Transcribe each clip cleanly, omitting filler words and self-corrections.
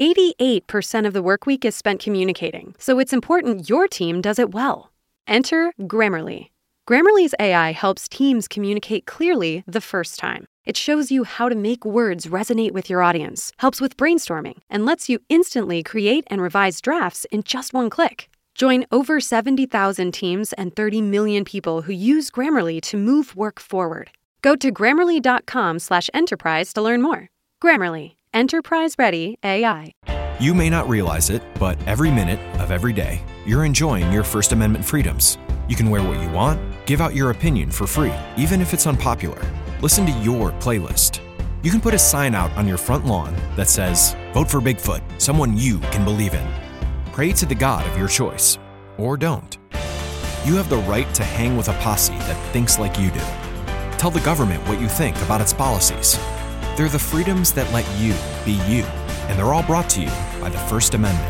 88% of the work week is spent communicating, so it's important your team does it well. Enter Grammarly. Grammarly's AI helps teams communicate clearly the first time. It shows you how to make words resonate with your audience, helps with brainstorming, and lets you instantly create and revise drafts in just one click. Join over 70,000 teams and 30 million people who use Grammarly to move work forward. Go to Grammarly.com/enterprise to learn more. Grammarly. Enterprise-ready AI. You may not realize it, but every minute of every day, you're enjoying your First Amendment freedoms. You can wear what you want, give out your opinion for free, even if it's unpopular. Listen to your playlist. You can put a sign out on your front lawn that says, "Vote for Bigfoot, someone you can believe in." Pray to the God of your choice, or don't. You have the right to hang with a posse that thinks like you do. Tell the government what you think about its policies. They're the freedoms that let you be you, and they're all brought to you by the First Amendment.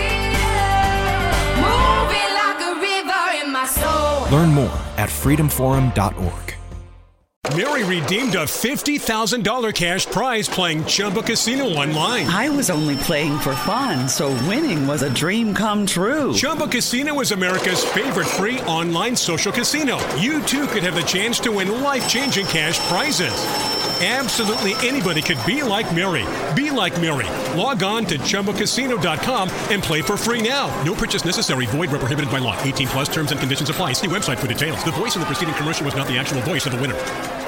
Learn more at freedomforum.org. Mary redeemed a $50,000 cash prize playing Chumba Casino online. I was only playing for fun, so winning was a dream come true. Chumba Casino is America's favorite free online social casino. You too could have the chance to win life-changing cash prizes. Absolutely anybody could be like Mary. Be like Mary. Log on to ChumbaCasino.com and play for free now. No purchase necessary. Void where prohibited by law. 18 plus terms and conditions apply. See website for details. The voice in the preceding commercial was not the actual voice of the winner.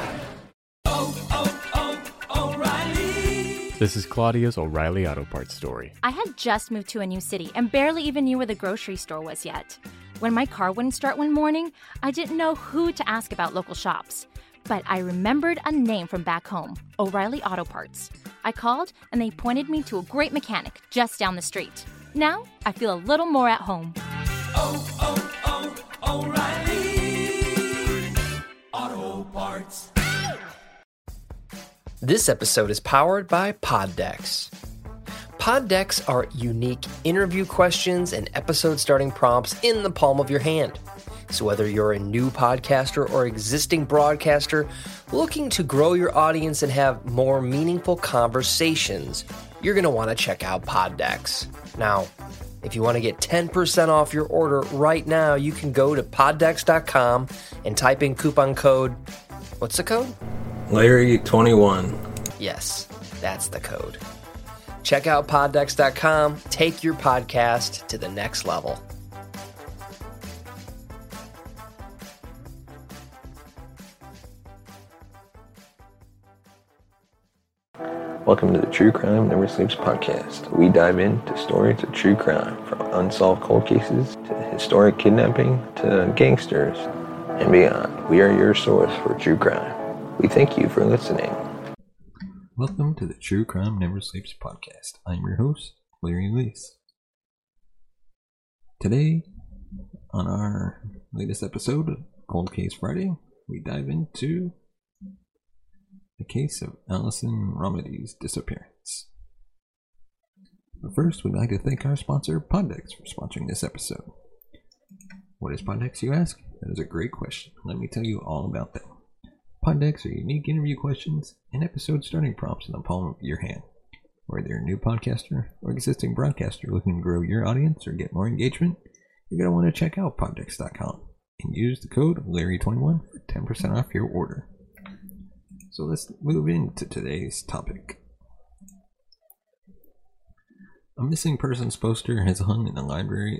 O'Reilly. This is Claudia's O'Reilly Auto Parts story. I had just moved to a new city and barely even knew where the grocery store was yet. When my car wouldn't start one morning, I didn't know who to ask about local shops. But I remembered a name from back home, O'Reilly Auto Parts. I called, and they pointed me to a great mechanic just down the street. Now, I feel a little more at home. O'Reilly Auto Parts. This episode is powered by Poddex. Poddex are unique interview questions and episode-starting prompts in the palm of your hand. So whether you're a new podcaster or existing broadcaster looking to grow your audience and have more meaningful conversations, you're going to want to check out Poddex. Now, if you want to get 10% off your order right now, you can go to poddex.com and type in coupon code, what's the code? Larry21. Yes, that's the code. Check out poddex.com, take your podcast to the next level. Welcome to the True Crime Never Sleeps podcast. We dive into stories of true crime, from unsolved cold cases to historic kidnapping to gangsters and beyond. We are your source for true crime. We thank you for listening. Welcome to the True Crime Never Sleeps podcast. I'm your host, Larry Leese. Today, on our latest episode of Cold Case Friday, we dive into the case of Allison Romity's disappearance. But first, we'd like to thank our sponsor, Poddex, for sponsoring this episode. What is Poddex, you ask? That is a great question. Let me tell you all about them. Poddex are unique interview questions and episode starting prompts in the palm of your hand. Whether you're a new podcaster or existing broadcaster looking to grow your audience or get more engagement, you're going to want to check out poddex.com and use the code Larry21 for 10% off your order. So let's move into today's topic. A missing persons poster has hung in the lobby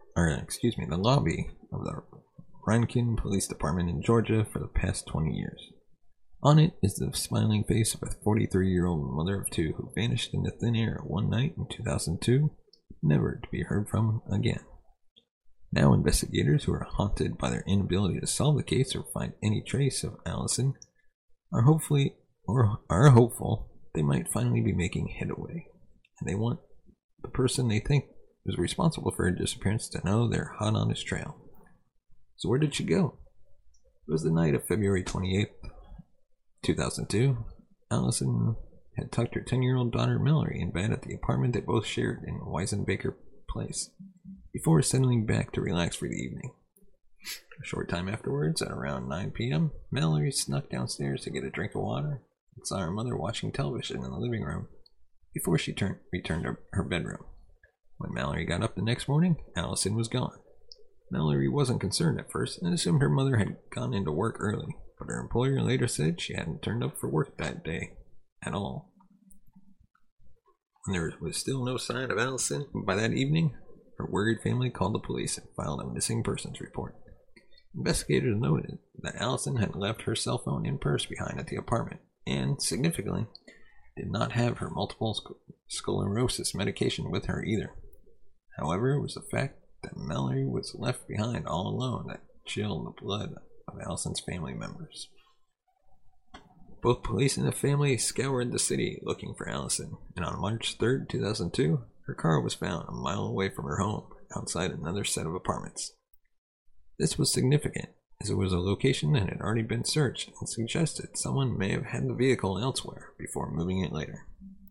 of the Rankin Police Department in Georgia for the past 20 years. On it is the smiling face of a 43-year-old mother of two who vanished into thin air one night in 2002, never to be heard from again. Now investigators, who are haunted by their inability to solve the case or find any trace of Allison, are hopeful they might finally be making headway, and they want the person they think is responsible for her disappearance to know they're hot on his trail. So where did she go? It was the night of February 28th, 2002. Allison had tucked her 10-year-old daughter Mallory in bed at the apartment they both shared in Weisenbaker Place, before settling back to relax for the evening. A short time afterwards, at around 9 p.m., Mallory snuck downstairs to get a drink of water and saw her mother watching television in the living room. before she returned to her bedroom. When Mallory got up the next morning, Allison was gone. Mallory wasn't concerned at first and assumed her mother had gone into work early, but her employer later said she hadn't turned up for work that day at all. When there was still no sign of Allison by that evening, her worried family called the police and filed a missing persons report. Investigators noted that Allison had left her cell phone and purse behind at the apartment and, significantly, did not have her multiple sclerosis medication with her either. However, it was the fact that Mallory was left behind all alone that chilled the blood of Allison's family members. Both police and the family scoured the city looking for Allison, and on March 3, 2002, her car was found a mile away from her home, outside another set of apartments. This was significant, as it was a location that had already been searched and suggested someone may have had the vehicle elsewhere before moving it later.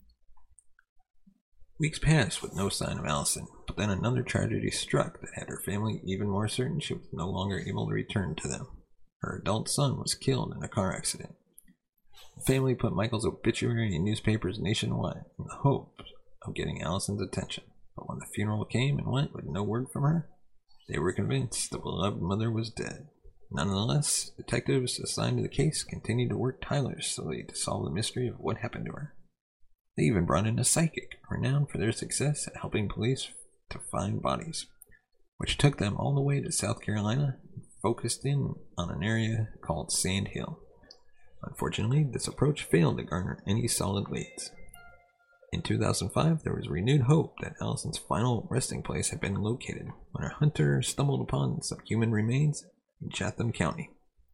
Weeks passed with no sign of Allison, but then another tragedy struck that had her family even more certain she was no longer able to return to them. Her adult son was killed in a car accident. The family put Michael's obituary in newspapers nationwide in the hope of getting Allison's attention, but when the funeral came and went with no word from her, they were convinced the beloved mother was dead. Nonetheless, detectives assigned to the case continued to work tirelessly to solve the mystery of what happened to her. They even brought in a psychic, renowned for their success at helping police to find bodies, which took them all the way to South Carolina and focused in on an area called Sand Hill. Unfortunately, this approach failed to garner any solid leads. In 2005, there was renewed hope that Allison's final resting place had been located when a hunter stumbled upon some human remains in Chatham County.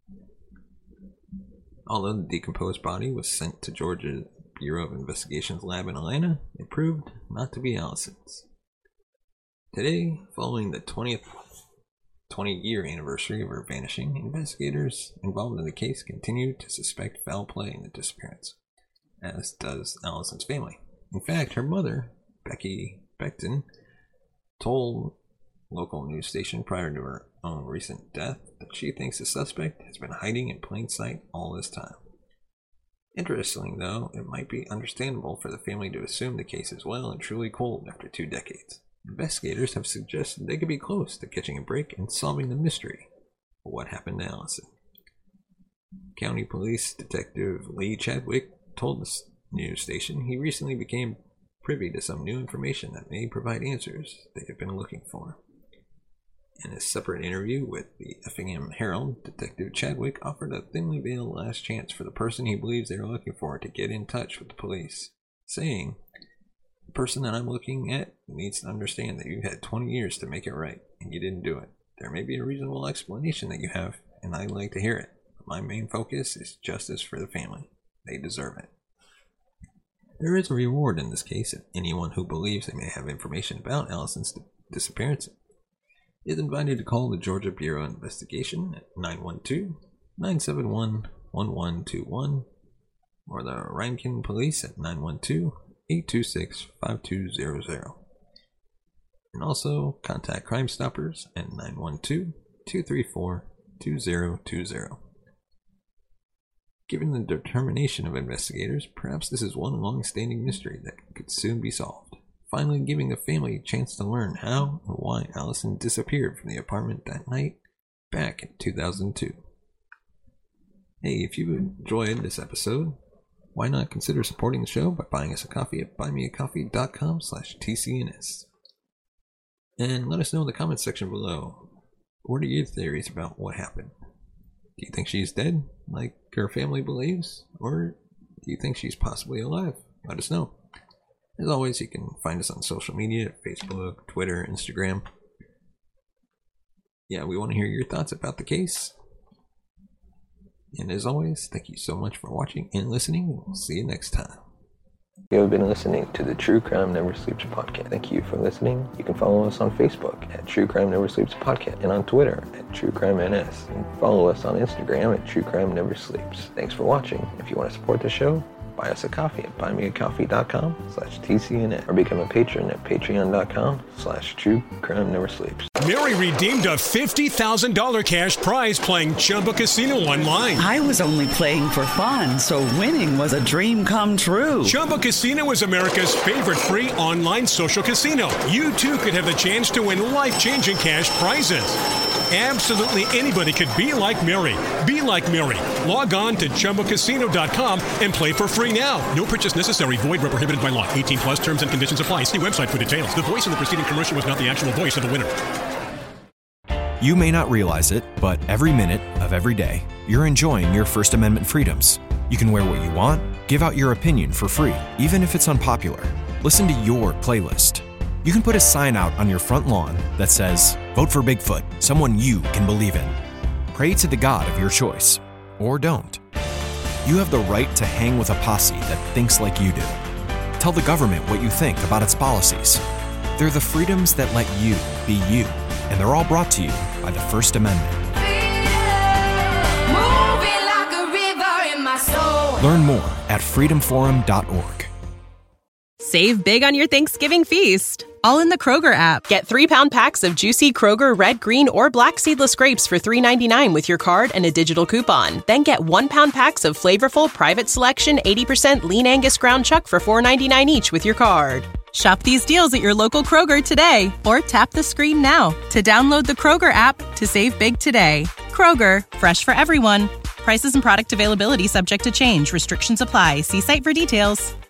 Although the decomposed body was sent to Georgia's Bureau of Investigation's lab in Atlanta, it proved not to be Allison's. Today, following the 20-year anniversary of her vanishing, investigators involved in the case continue to suspect foul play in the disappearance, as does Allison's family. In fact, her mother, Becky Beckton, told local news station prior to her own recent death that she thinks the suspect has been hiding in plain sight all this time. Interestingly, though, it might be understandable for the family to assume the case is well and truly cold after 2 decades. Investigators have suggested they could be close to catching a break and solving the mystery of what happened to Allison. County Police Detective Lee Chadwick told the news station he recently became privy to some new information that may provide answers they have been looking for. In a separate interview with the Effingham Herald, Detective Chadwick offered a thinly veiled last chance for the person he believes they are looking for to get in touch with the police, saying, "The person that I'm looking at needs to understand that you've had 20 years to make it right, and you didn't do it. There may be a reasonable explanation that you have, and I'd like to hear it. But my main focus is justice for the family. They deserve it." There is a reward in this case if anyone who believes they may have information about Allison's disappearance is invited to call the Georgia Bureau of Investigation at 912-971-1121 or the Rankin Police at 912-826-5200. And also contact Crime Stoppers at 912-234-2020. Given the determination of investigators, perhaps this is one long-standing mystery that could soon be solved, finally giving the family a chance to learn how and why Allison disappeared from the apartment that night back in 2002. Hey, if you enjoyed this episode, why not consider supporting the show by buying us a coffee at buymeacoffee.com/TCNS. And let us know in the comments section below, what are your theories about what happened? Do you think she's dead, like her family believes? Or do you think she's possibly alive? Let us know. As always, you can find us on social media, Facebook, Twitter, Instagram. Yeah, we want to hear your thoughts about the case. And as always, thank you so much for watching and listening. We'll see you next time. You have been listening to the True Crime Never Sleeps podcast. Thank you for listening. You can follow us on Facebook at True Crime Never Sleeps podcast and on Twitter at True Crime NS. And follow us on Instagram at True Crime Never Sleeps. Thanks for watching. If you want to support the show, buy us a coffee at buymeacoffee.com/TCNN or become a patron at patreon.com/truecrimeneversleeps. Mary redeemed a $50,000 cash prize playing Chumba Casino online. I was only playing for fun, so winning was a dream come true. Chumba Casino is America's favorite free online social casino. You too could have the chance to win life-changing cash prizes. Absolutely anybody could be like Mary. Be like Mary. Log on to ChumbaCasino.com and play for free now. No purchase necessary. Void where prohibited by law. 18 plus terms and conditions apply. See website for details. The voice in the preceding commercial was not the actual voice of the winner. You may not realize it, but every minute of every day, you're enjoying your First Amendment freedoms. You can wear what you want, give out your opinion for free, even if it's unpopular. Listen to your playlist. You can put a sign out on your front lawn that says, "Vote for Bigfoot, someone you can believe in." Pray to the God of your choice, or don't. You have the right to hang with a posse that thinks like you do. Tell the government what you think about its policies. They're the freedoms that let you be you, and they're all brought to you by the First Amendment. Learn more at freedomforum.org. Save big on your Thanksgiving feast, all in the Kroger app. Get 3-pound packs of juicy Kroger red, green, or black seedless grapes for $3.99 with your card and a digital coupon. Then get 1-pound packs of flavorful Private Selection 80% lean Angus ground chuck for $4.99 each with your card. Shop these deals at your local Kroger today, or tap the screen now to download the Kroger app to save big today. Kroger, fresh for everyone. Prices and product availability subject to change. Restrictions apply. See site for details.